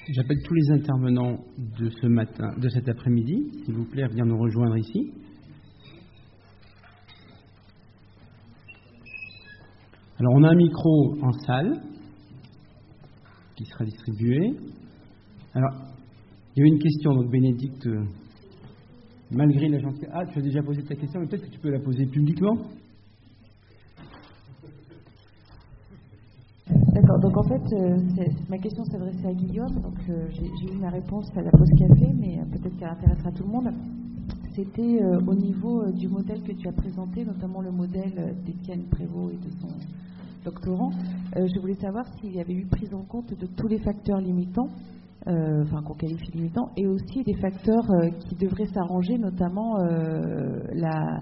J'appelle tous les intervenants de ce matin, de cet après-midi, s'il vous plaît, à venir nous rejoindre ici. Alors, on a un micro en salle qui sera distribué. Alors, il y a eu une question, donc Bénédicte, malgré la gentillesse... Ah, tu as déjà posé ta question, mais peut-être que tu peux la poser publiquement. D'accord, donc en fait, ma question s'adressait à Guillaume, donc j'ai eu ma réponse à la pause café, mais peut-être qu'elle intéressera tout le monde. C'était au niveau du modèle que tu as présenté, notamment le modèle d'Étienne Prévost et de son doctorant. Je voulais savoir s'il y avait eu prise en compte de tous les facteurs limitants, qu'on qualifie de limitants, et aussi des facteurs qui devraient s'arranger, notamment la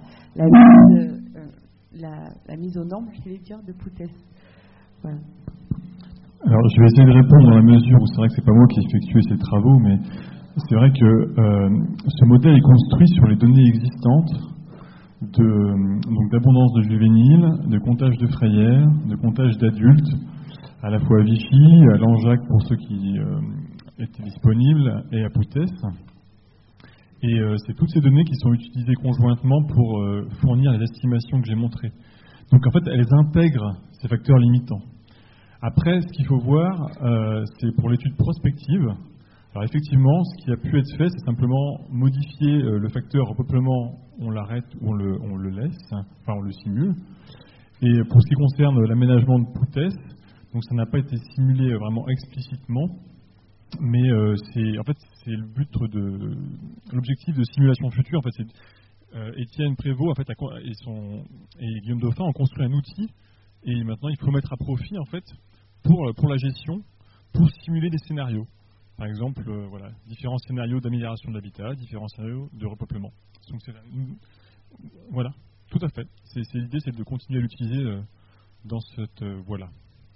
mise aux normes, je vais dire, de Poutès. Voilà. Alors, je vais essayer de répondre dans la mesure où c'est vrai que c'est pas moi qui ai effectué ces travaux, mais c'est vrai que ce modèle est construit sur les données existantes donc d'abondance de juvéniles, de comptage de frayères, de comptage d'adultes, à la fois à Vichy, à Langeac pour ceux qui étaient disponibles, et à Poutès. Et c'est toutes ces données qui sont utilisées conjointement pour fournir les estimations que j'ai montrées. Donc en fait, elles intègrent ces facteurs limitants. Après, ce qu'il faut voir, c'est pour l'étude prospective. Alors effectivement, ce qui a pu être fait, c'est simplement modifier le facteur repeuplement, on l'arrête ou on le laisse, enfin on le simule. Et pour ce qui concerne l'aménagement de Poutès, donc ça n'a pas été simulé vraiment explicitement, mais c'est le but de l'objectif de simulation future. En fait, c'est Étienne Prévost en fait, et Guillaume Dauphin ont construit un outil, et maintenant il faut le mettre à profit en fait pour la gestion, pour simuler des scénarios. Par exemple, différents scénarios d'amélioration de l'habitat, différents scénarios de repeuplement. Donc voilà, tout à fait. L'idée, c'est de continuer à l'utiliser dans cette voie-là.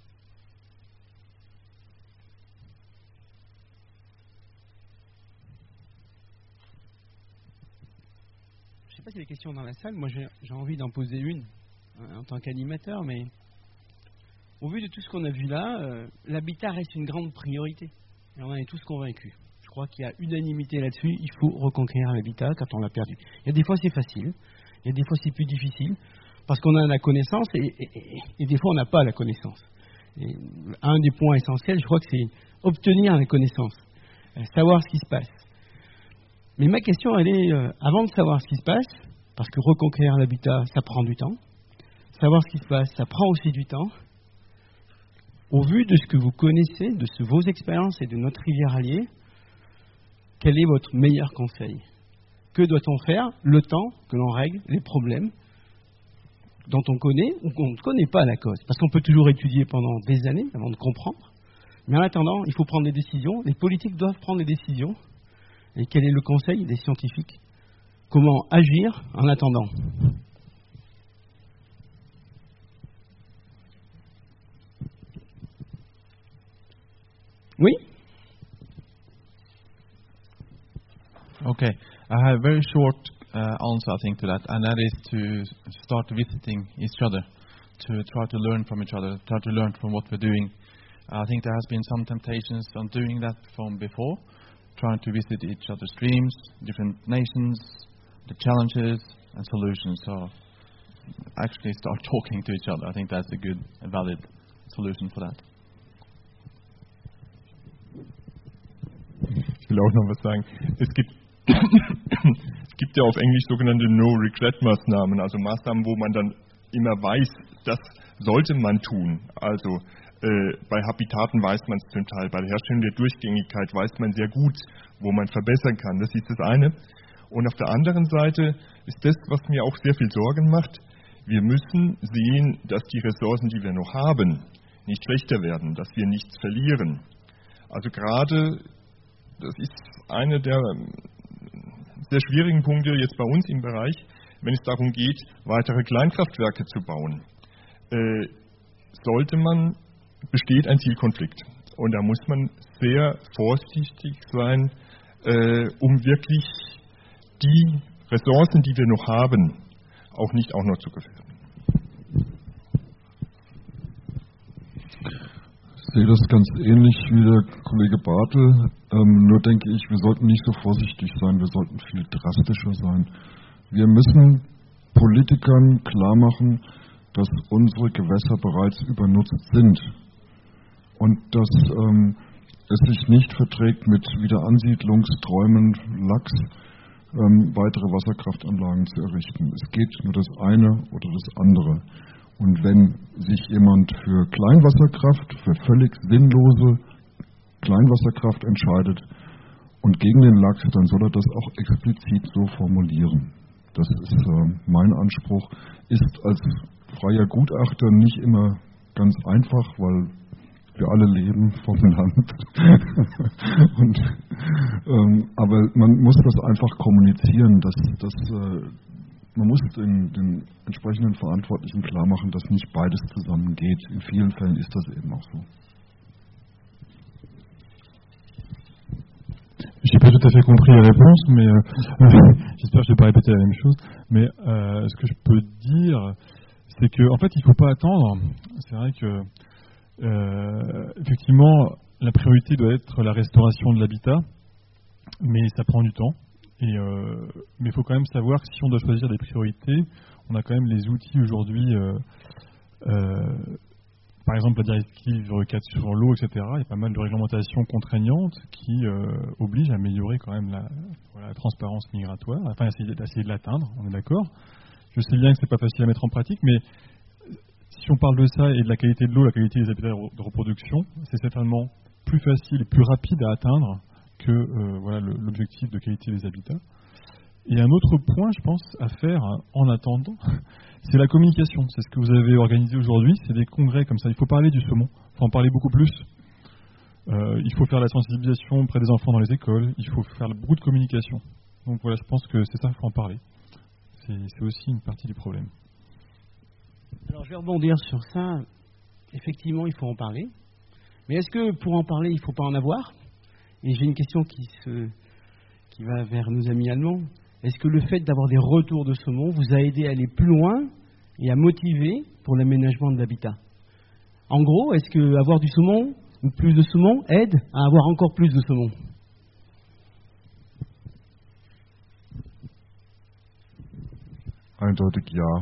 Je ne sais pas s'il y a des questions dans la salle. Moi, j'ai envie d'en poser une en tant qu'animateur, mais au vu de tout ce qu'on a vu là, l'habitat reste une grande priorité. Et on en est tous convaincus. Je crois qu'il y a unanimité là-dessus. Il faut reconquérir l'habitat quand on l'a perdu. Il y a des fois c'est facile, il y a des fois c'est plus difficile, parce qu'on a la connaissance et des fois on n'a pas la connaissance. Et un des points essentiels, je crois que c'est obtenir la connaissance, savoir ce qui se passe. Mais ma question, elle est, avant de savoir ce qui se passe, parce que reconquérir l'habitat, ça prend du temps, savoir ce qui se passe, ça prend aussi du temps. Au vu de ce que vous connaissez, de vos expériences et de notre rivière alliée, quel est votre meilleur conseil? Que doit-on faire le temps que l'on règle les problèmes dont on connaît ou qu'on ne connaît pas la cause? Parce qu'on peut toujours étudier pendant des années avant de comprendre. Mais en attendant, il faut prendre des décisions. Les politiques doivent prendre des décisions. Et quel est le conseil des scientifiques? Comment agir en attendant? Oui? Okay, I have a very short answer, I think, to that, and that is to start visiting each other, to try to learn from each other, try to learn from what we're doing. I think there has been some temptations on doing that from before, trying to visit each other's dreams, different nations, the challenges and solutions. So actually start talking to each other. I think that's a good and valid solution for that. Ich will auch noch was sagen. Es gibt ja auf Englisch sogenannte No-Regret-Maßnahmen, also Maßnahmen, wo man dann immer weiß, das sollte man tun. Also bei Habitaten weiß man es zum Teil, bei der Herstellung der Durchgängigkeit weiß man sehr gut, wo man verbessern kann. Das ist das eine. Und auf der anderen Seite ist das, was mir auch sehr viel Sorgen macht, wir müssen sehen, dass die Ressourcen, die wir noch haben, nicht schlechter werden, dass wir nichts verlieren. Also gerade, das ist einer der sehr schwierigen Punkte jetzt bei uns im Bereich, wenn es darum geht, weitere Kleinkraftwerke zu bauen. Besteht ein Zielkonflikt. Und da muss man sehr vorsichtig sein, um wirklich die Ressourcen, die wir noch haben, auch nicht auch noch zu gefährden. sehe das ganz ähnlich wie der Kollege Bartel. Nur denke ich, wir sollten nicht so vorsichtig sein, wir sollten viel drastischer sein. Wir müssen Politikern klar machen, dass unsere Gewässer bereits übernutzt sind und dass es sich nicht verträgt, mit Wiederansiedlungsträumen Lachs weitere Wasserkraftanlagen zu errichten. Es geht nur das eine oder das andere. Und wenn sich jemand für Kleinwasserkraft, für völlig sinnlose Kleinwasserkraft entscheidet und gegen den Lachs, dann soll er das auch explizit so formulieren. Das ist mein Anspruch. Ist als freier Gutachter nicht immer ganz einfach, weil wir alle leben vom Land. Aber man muss das einfach kommunizieren. Man muss den entsprechenden Verantwortlichen klar machen, dass nicht beides zusammengeht. In vielen Fällen ist das eben auch so. Je n'ai pas tout à fait compris la réponse, mais j'espère que je ne vais pas répéter la même chose. Mais ce que je peux dire, c'est qu'en fait, il ne faut pas attendre. C'est vrai que, effectivement, la priorité doit être la restauration de l'habitat, mais ça prend du temps. Mais il faut quand même savoir que si on doit choisir des priorités, on a quand même les outils aujourd'hui. Par exemple, la directive 4 sur l'eau, etc. Il y a pas mal de réglementations contraignantes qui obligent à améliorer quand même la transparence migratoire, enfin essayer de l'atteindre, on est d'accord. Je sais bien que c'est pas facile à mettre en pratique, mais si on parle de ça et de la qualité de l'eau, la qualité des habitats de reproduction, c'est certainement plus facile et plus rapide à atteindre que l'objectif de qualité des habitats. Et un autre point, je pense, à faire en attendant, c'est la communication. C'est ce que vous avez organisé aujourd'hui, c'est des congrès comme ça. Il faut parler du saumon, il faut en parler beaucoup plus. Il faut faire la sensibilisation auprès des enfants dans les écoles, il faut faire beaucoup de communication. Donc voilà, je pense que c'est ça, il faut en parler. C'est aussi une partie du problème. Alors je vais rebondir sur ça. Effectivement, il faut en parler. Mais est-ce que pour en parler, il ne faut pas en avoir ? Et j'ai une question qui va vers nos amis allemands. Est-ce que le fait d'avoir des retours de saumon vous a aidé à aller plus loin et à motiver pour l'aménagement de l'habitat ? En gros, est-ce que avoir du saumon ou plus de saumon aide à avoir encore plus de saumon ? Eindeutig ja.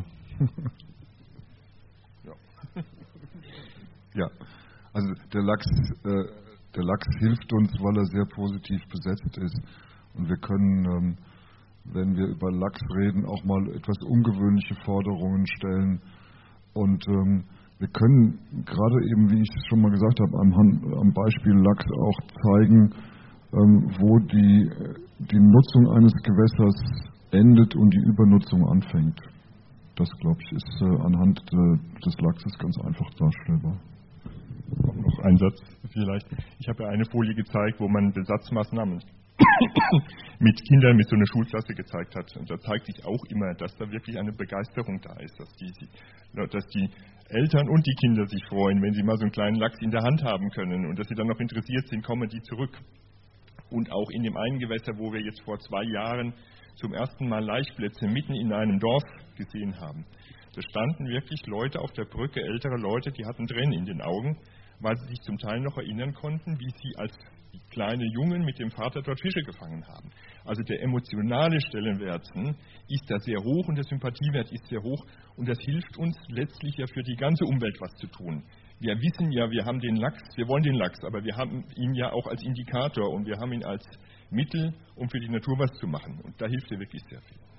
Ja, also der Lachs hilft uns, weil er sehr positiv besetzt ist. Und wir können, wenn wir über Lachs reden, auch mal etwas ungewöhnliche Forderungen stellen. Und wir können gerade eben, wie ich es schon mal gesagt habe, am Beispiel Lachs auch zeigen, wo die Nutzung eines Gewässers endet und die Übernutzung anfängt. Das, glaube ich, ist anhand des Lachses ganz einfach darstellbar. Auch noch ein Satz vielleicht. Ich habe ja eine Folie gezeigt, wo man Besatzmaßnahmen mit Kindern, mit so einer Schulklasse gezeigt hat. Und da zeigt sich auch immer, dass da wirklich eine Begeisterung da ist, dass die Eltern und die Kinder sich freuen, wenn sie mal so einen kleinen Lachs in der Hand haben können und dass sie dann noch interessiert sind, kommen die zurück. Und auch in dem einen Gewässer, wo wir jetzt vor 2 Jahren zum ersten Mal Laichplätze mitten in einem Dorf gesehen haben. Da standen wirklich Leute auf der Brücke, ältere Leute, die hatten Tränen in den Augen, weil sie sich zum Teil noch erinnern konnten, wie sie als kleine Jungen mit dem Vater dort Fische gefangen haben. Also der emotionale Stellenwert ist da sehr hoch und der Sympathiewert ist sehr hoch und das hilft uns letztlich ja für die ganze Umwelt was zu tun. Wir wissen ja, wir haben den Lachs, wir wollen den Lachs, aber wir haben ihn ja auch als Indikator und wir haben ihn als Mittel, um für die Natur was zu machen. Und da hilft er wirklich sehr viel.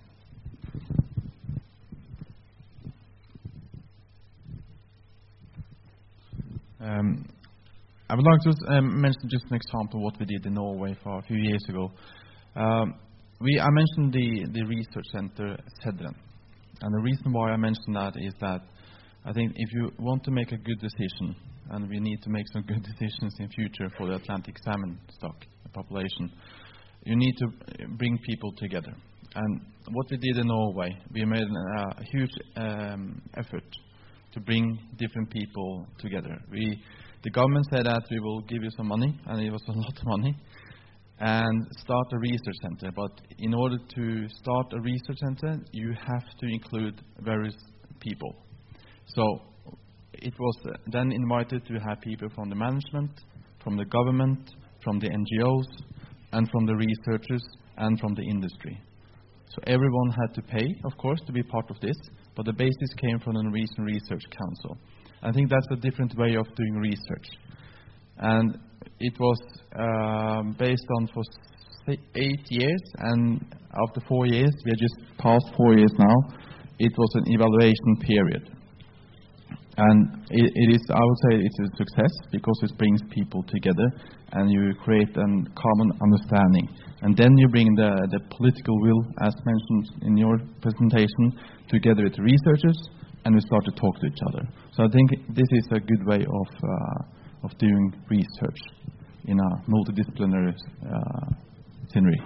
I would like to mention just an example of what we did in Norway for a few years ago. I mentioned the research center Sedren. And the reason why I mentioned that is that I think if you want to make a good decision, and we need to make some good decisions in future for the Atlantic salmon stock population, you need to bring people together. And what we did in Norway, we made a huge effort to bring different people together. The government said that we will give you some money, and it was a lot of money, and start a research center. But in order to start a research center, you have to include various people. So it was then invited to have people from the management, from the government, from the NGOs, and from the researchers, and from the industry. So everyone had to pay, of course, to be part of this, but the basis came from the Norwegian Research Council. I think that's a different way of doing research. And it was based on for 8 years, and after 4 years, we are just past 4 years now, it was an evaluation period. And it is, I would say, it's a success because it brings people together and you create a common understanding. And then you bring the political will, as mentioned in your presentation, together with the researchers, and we start to talk to each other. So I think this is a good way of doing research in a multidisciplinary scenery.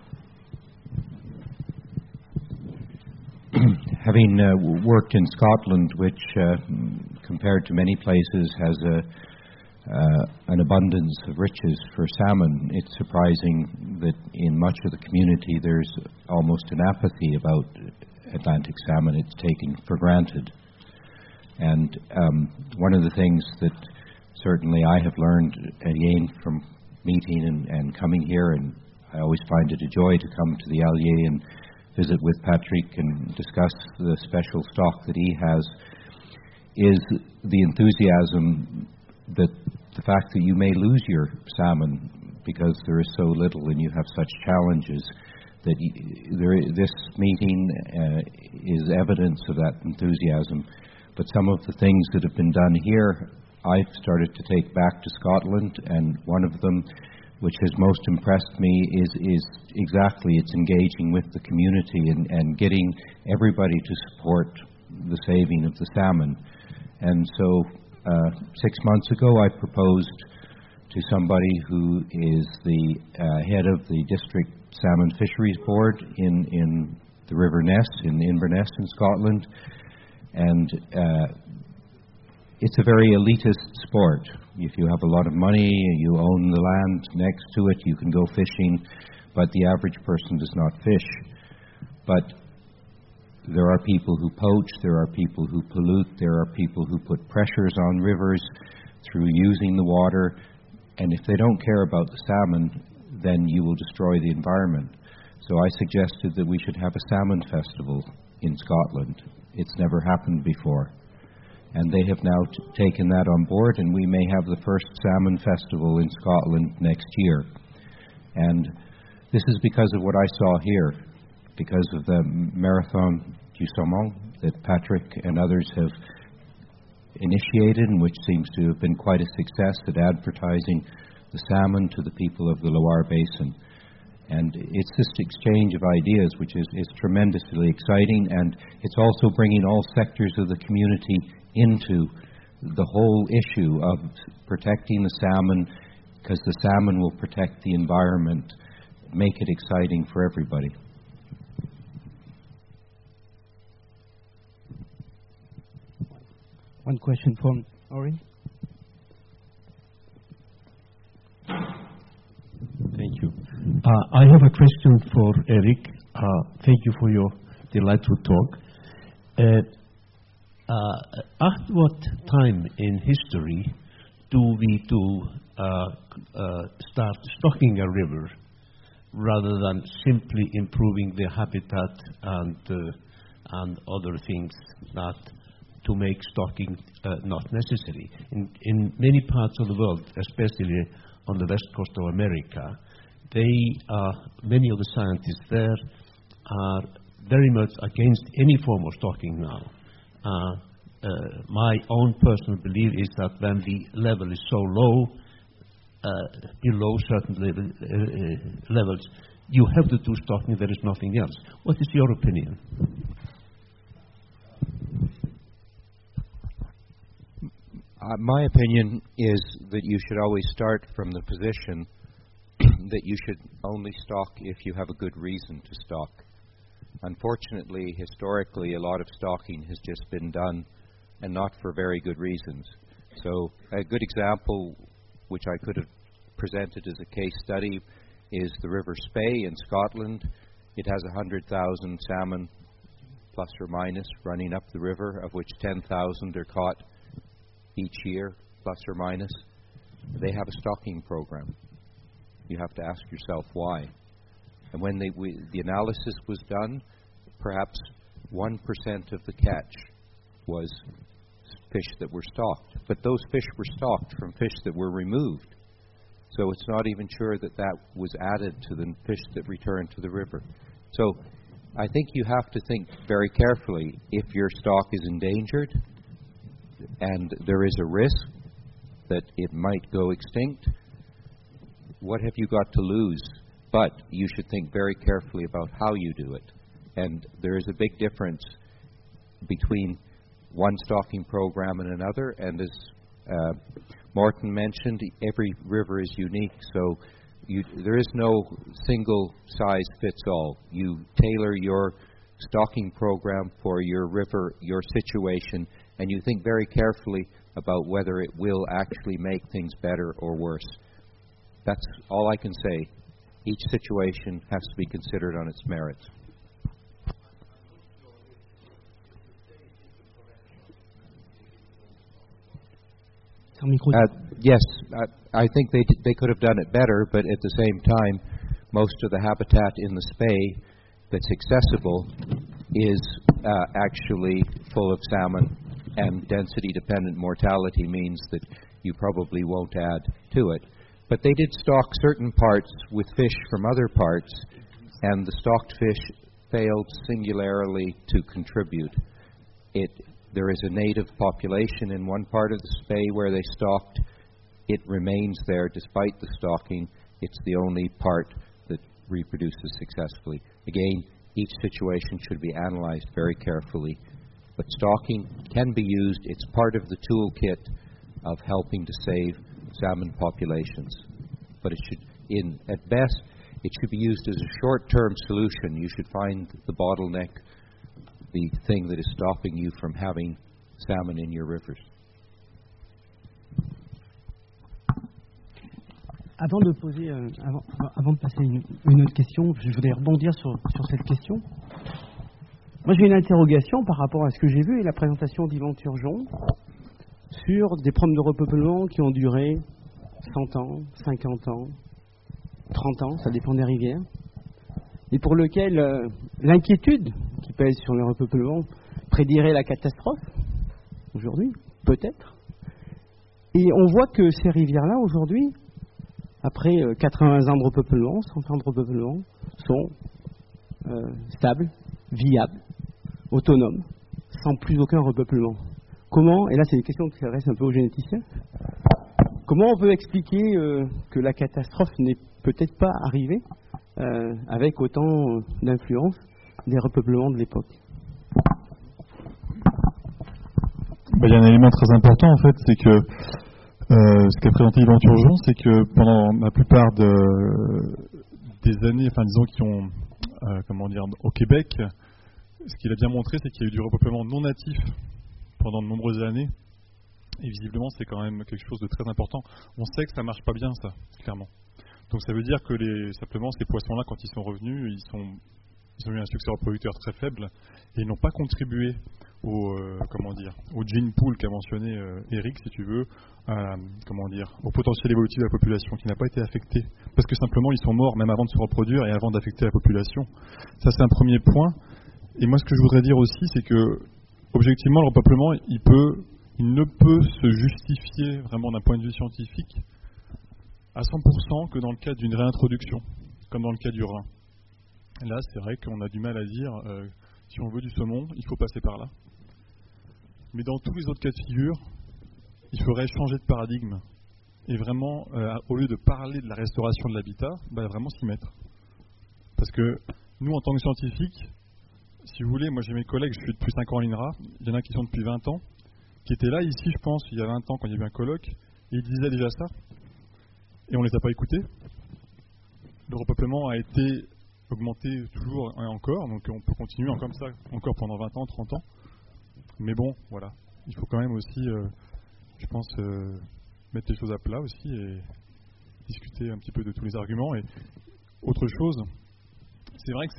Having worked in Scotland, which compared to many places has an abundance of riches for salmon, it's surprising that in much of the community there's almost an apathy about Atlantic salmon. It's taken for granted. And one of the things that certainly I have learned again from meeting and coming here, and I always find it a joy to come to the Allier and visit with Patrick and discuss the special stock that he has, is the enthusiasm that the fact that you may lose your salmon because there is so little and you have such challenges, that this meeting is evidence of that enthusiasm. But some of the things that have been done here, I've started to take back to Scotland, and one of them, which has most impressed me, is exactly it's engaging with the community and getting everybody to support the saving of the salmon. And so 6 months ago I proposed to somebody who is the head of the District Salmon Fisheries Board in the River Ness, in Inverness in Scotland, and it's a very elitist sport. If you have a lot of money, you own the land next to it, you can go fishing, but the average person does not fish. But there are people who poach, there are people who pollute, there are people who put pressures on rivers through using the water, and if they don't care about the salmon, then you will destroy the environment. So I suggested that we should have a salmon festival in Scotland. It's never happened before. And they have now taken that on board, and we may have the first salmon festival in Scotland next year. And this is because of what I saw here, because of the Marathon du Saumon that Patrick and others have initiated, and which seems to have been quite a success at advertising the salmon to the people of the Loire Basin. And it's this exchange of ideas which is tremendously exciting, and it's also bringing all sectors of the community into the whole issue of protecting the salmon, because the salmon will protect the environment, make it exciting for everybody. One question from Ori. Thank you. I have a question for Eric. Thank you for your delightful talk. At what time in history do we start stocking a river rather than simply improving the habitat and other things that to make stocking not necessary? In many parts of the world, especially on the west coast of America, many of the scientists there are very much against any form of stocking now. My own personal belief is that when the level is so low, below certain levels, you have to do stocking, there is nothing else. What is your opinion? My opinion is that you should always start from the position that you should only stock if you have a good reason to stock. Unfortunately, historically, a lot of stocking has just been done, and not for very good reasons. So a good example, which I could have presented as a case study, is the River Spey in Scotland. It has 100,000 salmon, plus or minus, running up the river, of which 10,000 are caught each year, plus or minus, they have a stocking program. You have to ask yourself why. And when the analysis was done, perhaps 1% of the catch was fish that were stocked. But those fish were stocked from fish that were removed. So it's not even sure that that was added to the fish that returned to the river. So I think you have to think very carefully if your stock is endangered and there is a risk that it might go extinct, what have you got to lose? But you should think very carefully about how you do it. And there is a big difference between one stocking program and another. And as Morton mentioned, every river is unique. So there is no single size fits all. You tailor your stocking program for your river, your situation, and you think very carefully about whether it will actually make things better or worse. That's all I can say. Each situation has to be considered on its merits. Yes, I think they could have done it better, but at the same time, most of the habitat in the Spey that's accessible is actually full of salmon, and density-dependent mortality means that you probably won't add to it. But they did stock certain parts with fish from other parts, and the stocked fish failed singularly to contribute. There is a native population in one part of the Spey where they stocked. It remains there despite the stocking. It's the only part that reproduces successfully. Again, each situation should be analyzed very carefully. But stocking can be used. It's part of the toolkit of helping to save salmon populations. But at best, it should be used as a short-term solution. You should find the bottleneck, the thing that is stopping you from having salmon in your rivers. Avant de passer une autre question, je voudrais rebondir sur cette question. Moi, j'ai une interrogation par rapport à ce que j'ai vu et la présentation d'Yvan Turgeon sur des problèmes de repeuplement qui ont duré 100 ans, 50 ans, 30 ans, ça dépend des rivières, et pour lequel l'inquiétude qui pèse sur le repeuplement prédirait la catastrophe, aujourd'hui, peut-être. Et on voit que ces rivières-là, aujourd'hui, après 80 ans de repeuplement, 100 ans de repeuplement, sont stables, viables, autonomes, sans plus aucun repeuplement. Comment, et là c'est une question qui s'adresse un peu aux généticiens, comment on peut expliquer que la catastrophe n'est peut-être pas arrivée avec autant d'influence des repeuplements de l'époque? Il y a un élément très important en fait, c'est que ce qu'a présenté Yvan Turgeon, c'est que pendant la plupart des années, enfin disons qui ont, au Québec, ce qu'il a bien montré, c'est qu'il y a eu du repeuplement non natif pendant de nombreuses années. Et visiblement, c'est quand même quelque chose de très important. On sait que ça marche pas bien, ça, clairement. Donc ça veut dire que simplement ces poissons-là, quand ils sont revenus, ils ont eu un succès reproducteur très faible et ils n'ont pas contribué au gene pool qu'a mentionné Eric, si tu veux, au potentiel évolutif de la population qui n'a pas été affecté parce que simplement ils sont morts même avant de se reproduire et avant d'affecter la population. Ça c'est un premier point. Et moi ce que je voudrais dire aussi, c'est que objectivement le repeuplement il ne peut se justifier vraiment d'un point de vue scientifique à 100% que dans le cas d'une réintroduction, comme dans le cas du Rhin. Là, c'est vrai qu'on a du mal à dire, si on veut du saumon, il faut passer par là. Mais dans tous les autres cas de figure, il faudrait changer de paradigme. Et vraiment, au lieu de parler de la restauration de l'habitat, vraiment s'y mettre. Parce que nous, en tant que scientifiques, si vous voulez, moi j'ai mes collègues, je suis depuis 5 ans à l'INRA, il y en a qui sont depuis 20 ans, qui étaient là ici, je pense, il y a 20 ans quand il y a eu un colloque, et ils disaient déjà ça. Et on ne les a pas écoutés. Le repeuplement a été augmenté toujours et encore, donc on peut continuer comme ça encore pendant 20 ans, 30 ans. Mais bon, voilà, il faut quand même aussi, je pense, mettre les choses à plat aussi et discuter un petit peu de tous les arguments. Et autre chose, c'est vrai que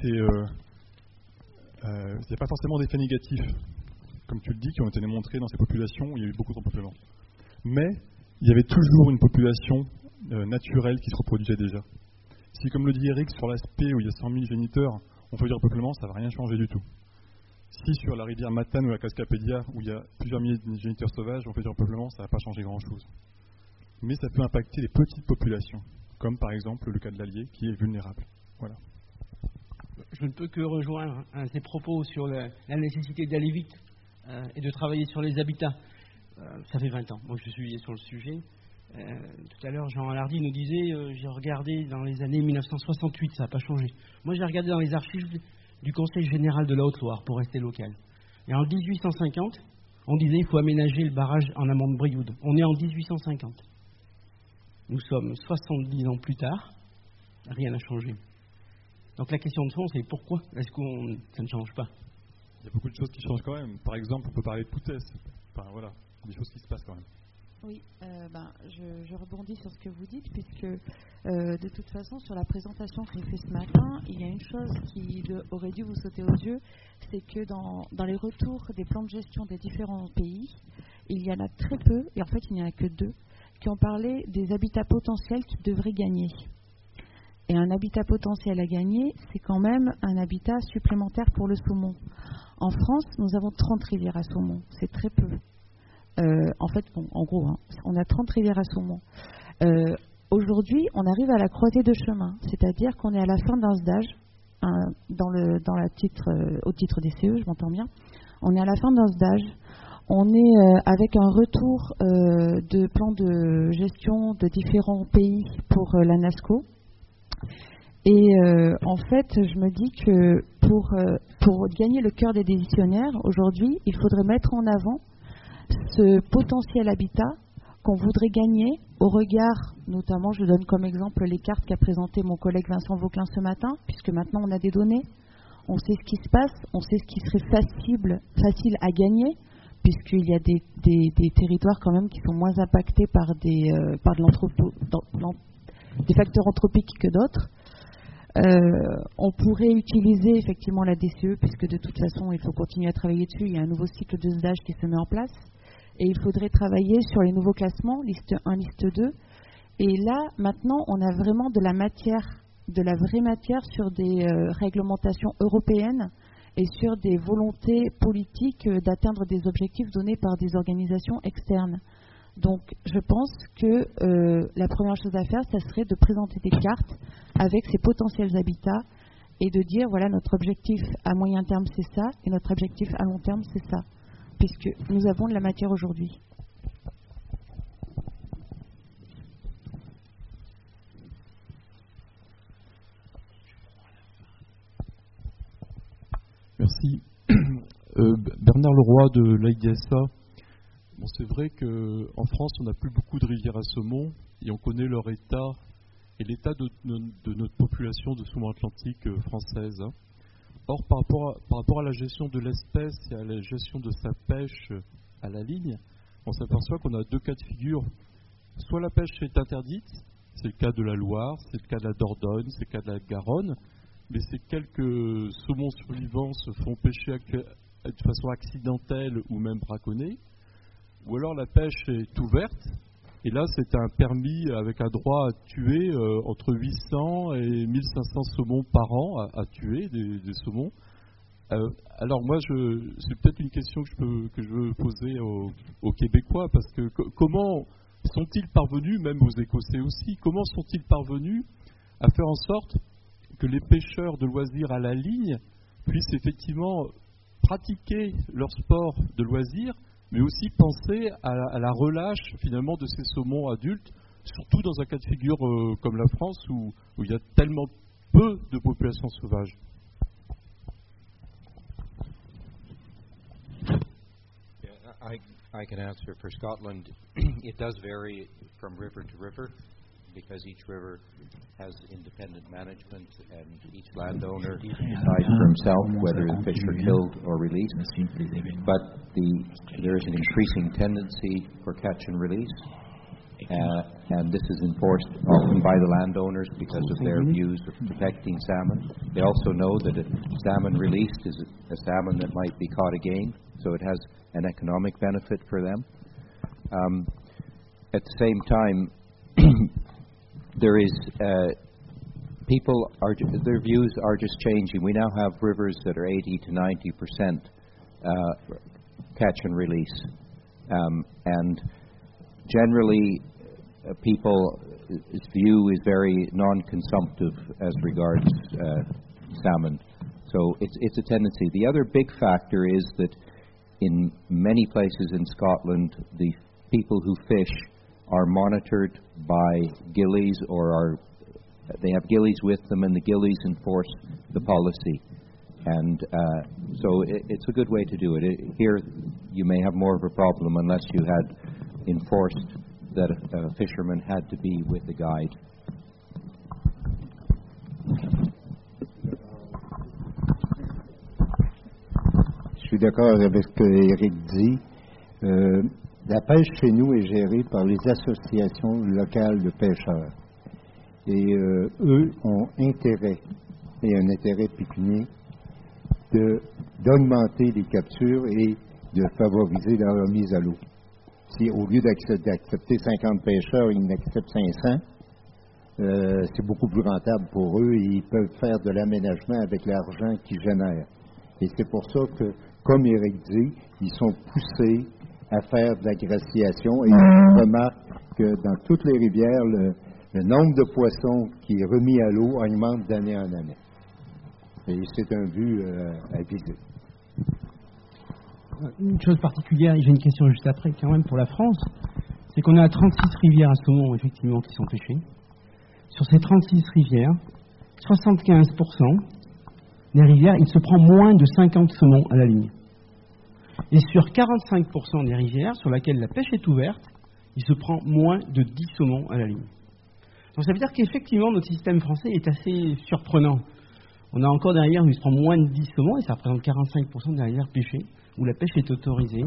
il n'y a pas forcément d'effets négatifs, comme tu le dis, qui ont été démontrés dans ces populations où il y a eu beaucoup de repeuplement. Mais il y avait toujours une population naturelle qui se reproduisait déjà. Si, comme le dit Eric, sur l'aspect où il y a 100 000 géniteurs, on fait du repeuplement, ça ne va rien changer du tout. Si sur la rivière Matane ou la Cascapédia, où il y a plusieurs milliers de géniteurs sauvages, on fait du repeuplement, ça ne va pas changer grand-chose. Mais ça peut impacter les petites populations, comme par exemple le cas de l'Allier, qui est vulnérable. Voilà. Je ne peux que rejoindre ces propos sur la nécessité d'aller vite et de travailler sur les habitats. Ça fait 20 ans, moi je suis sur le sujet. Tout à l'heure, Jean Alardy nous disait j'ai regardé dans les années 1968, ça n'a pas changé. Moi j'ai regardé dans les archives du Conseil général de la Haute-Loire, pour rester local. Et en 1850, on disait il faut aménager le barrage en amont de Brioude. On est en 1850. Nous sommes 70 ans plus tard, rien n'a changé. Donc la question de fond, c'est pourquoi est-ce que ça ne change pas? Il y a beaucoup de choses qui changent quand même. Par exemple, on peut parler de Poutès. Enfin, voilà, des choses qui se passent quand même. Oui, je rebondis sur ce que vous dites, puisque de toute façon, sur la présentation que j'ai faite ce matin, il y a une chose qui aurait dû vous sauter aux yeux, c'est que dans les retours des plans de gestion des différents pays, il y en a très peu, et en fait il n'y en a que 2, qui ont parlé des habitats potentiels qu'ils devraient gagner. Et un habitat potentiel à gagner, c'est quand même un habitat supplémentaire pour le saumon. En France, nous avons 30 rivières à saumon, c'est très peu. En fait, en gros, on a 30 rivières à saumon. Aujourd'hui, on arrive à la croisée de chemin, c'est-à-dire qu'on est à la fin d'un stage, au titre des CE, je m'entends bien. On est à la fin d'un stage. On est avec un retour de plan de gestion de différents pays pour la NASCO. Et en fait, je me dis que pour gagner le cœur des décisionnaires, aujourd'hui, il faudrait mettre en avant ce potentiel habitat qu'on voudrait gagner au regard, notamment, je donne comme exemple les cartes qu'a présentées mon collègue Vincent Vauclin ce matin, puisque maintenant on a des données, on sait ce qui se passe, on sait ce qui serait facile à gagner, puisqu'il y a des territoires quand même qui sont moins impactés par des facteurs anthropiques que d'autres. On pourrait utiliser effectivement la DCE, puisque de toute façon il faut continuer à travailler dessus, il y a un nouveau cycle de stage qui se met en place, et il faudrait travailler sur les nouveaux classements, liste 1, liste 2, et là maintenant on a vraiment de la vraie matière sur des réglementations européennes et sur des volontés politiques d'atteindre des objectifs donnés par des organisations externes. Donc je pense que la première chose à faire, ça serait de présenter des cartes avec ces potentiels habitats et de dire voilà, notre objectif à moyen terme c'est ça et notre objectif à long terme c'est ça, puisque nous avons de la matière aujourd'hui. Merci. Bernard Leroy de l'AIDSA. Bon, c'est vrai qu'en France, on n'a plus beaucoup de rivières à saumon et on connaît leur état et l'état de notre population de saumon atlantique française. Or, par rapport à la gestion de l'espèce et à la gestion de sa pêche à la ligne, on s'aperçoit qu'on a 2 cas de figure. Soit la pêche est interdite, c'est le cas de la Loire, c'est le cas de la Dordogne, c'est le cas de la Garonne, mais ces quelques saumons survivants se font pêcher de façon accidentelle ou même braconnée. Ou alors la pêche est ouverte, et là c'est un permis avec un droit à tuer entre 800 et 1500 saumons par an à tuer, des saumons. Alors moi, c'est peut-être une question que je veux poser aux Québécois, parce que comment sont-ils parvenus, même aux Écossais aussi, comment sont-ils parvenus à faire en sorte que les pêcheurs de loisirs à la ligne puissent effectivement pratiquer leur sport de loisirs, mais aussi penser à la relâche finalement de ces saumons adultes, surtout dans un cas de figure comme la France où il y a tellement peu de populations sauvages. I can answer for Scotland. It does vary from river to river, because each river has independent management and each landowner decides for himself whether the fish are killed or released. But there is an increasing tendency for catch and release, and this is enforced often by the landowners because of their views of protecting salmon. They also know that a salmon released is a salmon that might be caught again, so it has an economic benefit for them. at the same time, there is their views are just changing. We now have rivers that are 80 to 90% catch and release, and generally, people's view is very non-consumptive as regards salmon. So it's a tendency. The other big factor is that in many places in Scotland, the people who fish are monitored by gillies, or they have gillies with them, and the gillies enforce the policy. And so it's a good way to do it. Here, you may have more of a problem unless you had enforced that a fisherman had to be with a guide. Je suis d'accord avec ce que Eric dit. La pêche chez nous est gérée par les associations locales de pêcheurs. Et eux ont intérêt, et un intérêt pécuniaire, d'augmenter les captures et de favoriser la remise à l'eau. Si au lieu d'accepter 50 pêcheurs, ils n'acceptent 500, c'est beaucoup plus rentable pour eux et ils peuvent faire de l'aménagement avec l'argent qu'ils génèrent. Et c'est pour ça que, comme Eric dit, ils sont poussés à faire de la glaciation et on remarque que dans toutes les rivières, le nombre de poissons qui est remis à l'eau augmente d'année en année. Et c'est un but à viser. Une chose particulière, et j'ai une question juste après quand même pour la France, c'est qu'on a 36 rivières à saumon effectivement qui sont pêchées. Sur ces 36 rivières, 75% des rivières, il se prend moins de 50 saumons à la ligne. Et sur 45% des rivières sur lesquelles la pêche est ouverte, il se prend moins de 10 saumons à la ligne. Donc ça veut dire qu'effectivement notre système français est assez surprenant. On a encore des rivières où il se prend moins de 10 saumons et ça représente 45% des rivières pêchées, où la pêche est autorisée.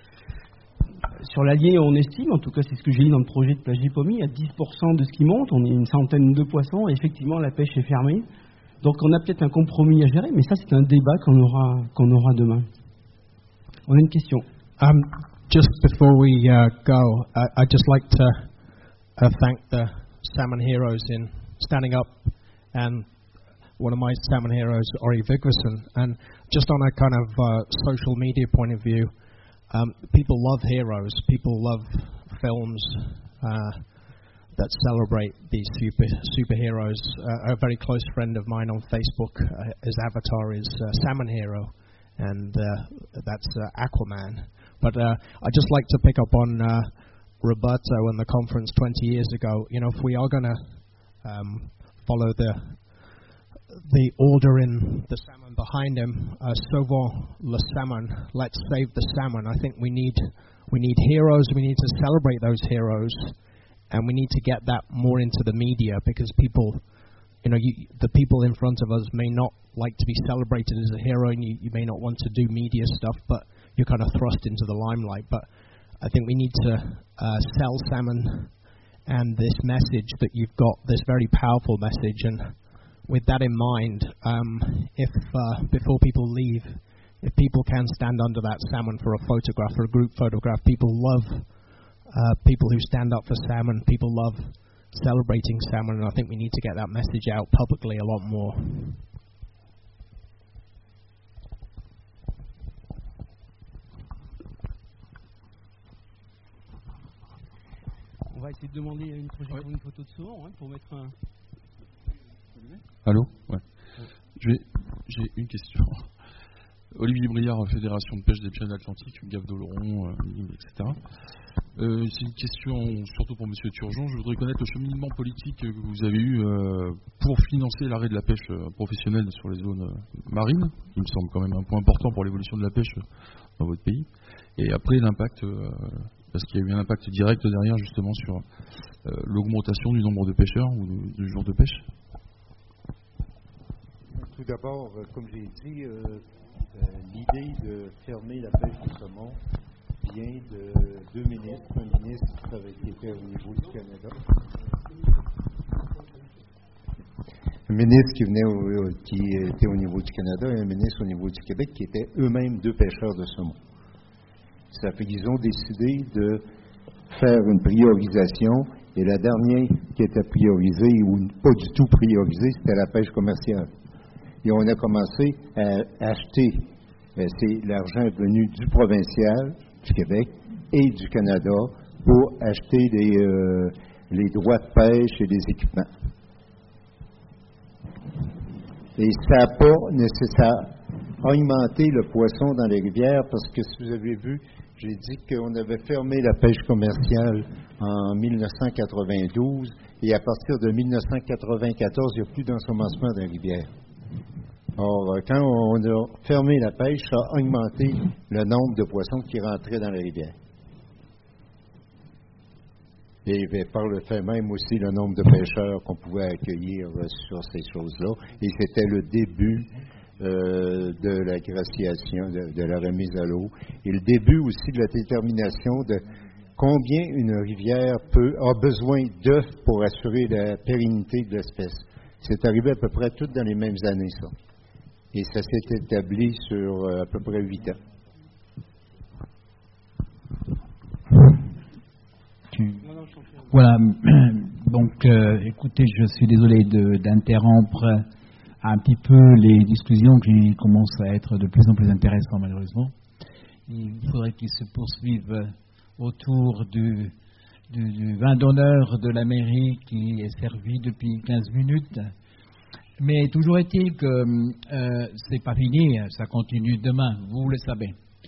Sur l'Allier, on estime, en tout cas c'est ce que j'ai dit dans le projet de plage des Pommiers, il y a 10% de ce qui monte, on est une centaine de poissons, et effectivement la pêche est fermée. Donc on a peut-être un compromis à gérer, mais ça c'est un débat qu'on aura demain. On a une question. Just before we go, I'd just like to thank the salmon heroes in standing up, and one of my salmon heroes, Ori Vigvason. And just on a kind of social media point of view, people love heroes. People love films that celebrate these superheroes. A very close friend of mine on Facebook, his avatar is Salmon Hero, and that's Aquaman. But I'd just like to pick up on Roberto and the conference 20 years ago. You know, if we are going to follow the order in the salmon behind him, sauvons le salmon, let's save the salmon. I think we need heroes. We need to celebrate those heroes, and we need to get that more into the media, because people, you know, the people in front of us may not like to be celebrated as a hero, and you may not want to do media stuff, but you're kind of thrust into the limelight. But I think we need to sell salmon and this message that you've got, this very powerful message. And with that in mind, if before people leave, if people can stand under that salmon for a photograph, for a group photograph, people love people who stand up for salmon. People love celebrating salmon, and I think we need to get that message out publicly a lot more. On va essayer de demander à une projection une photo de saumon pour mettre un... Allô? Ouais. J'ai une question. Olivier Briard, Fédération de pêche des Pyrénées-Atlantiques, Gave d'Oloron, etc. C'est une question surtout pour M. Turgeon. Je voudrais connaître le cheminement politique que vous avez eu pour financer l'arrêt de la pêche professionnelle sur les zones marines, qui me semble quand même un point important pour l'évolution de la pêche dans votre pays. Et après l'impact, parce qu'il y a eu un impact direct derrière justement sur l'augmentation du nombre de pêcheurs ou du jour de pêche. Tout d'abord, comme j'ai dit, l'idée de fermer la pêche du saumon vient de deux ministres. Un ministre qui était au niveau du Canada. Un ministre qui était au niveau du Canada et un ministre au niveau du Québec qui étaient eux-mêmes deux pêcheurs de saumon. Ça fait qu'ils ont décidé de faire une priorisation. Et la dernière qui était priorisée, ou pas du tout priorisée, c'était la pêche commerciale. Et on a commencé à acheter, c'est l'argent venu du provincial, du Québec et du Canada, pour acheter les droits de pêche et des équipements. Et ça n'a pas nécessairement augmenté le poisson dans les rivières, parce que si vous avez vu, j'ai dit qu'on avait fermé la pêche commerciale en 1992, et à partir de 1994, il n'y a plus d'ensemencement dans les rivières. Or, quand on a fermé la pêche, ça a augmenté le nombre de poissons qui rentraient dans les rivières. Et par le fait même aussi le nombre de pêcheurs qu'on pouvait accueillir sur ces choses-là. Et c'était le début de la glaciation, de la remise à l'eau. Et le début aussi de la détermination de combien une rivière a besoin d'œufs pour assurer la pérennité de l'espèce. C'est arrivé à peu près toutes dans les mêmes années, ça. Et ça s'est établi sur à peu près 8 ans. Voilà, donc écoutez, je suis désolé d'interrompre un petit peu les discussions qui commencent à être de plus en plus intéressantes malheureusement. Il faudrait qu'ils se poursuivent autour du vin d'honneur de la mairie qui est servi depuis 15 minutes. Mais toujours est-il que c'est pas fini, ça continue demain, vous le savez.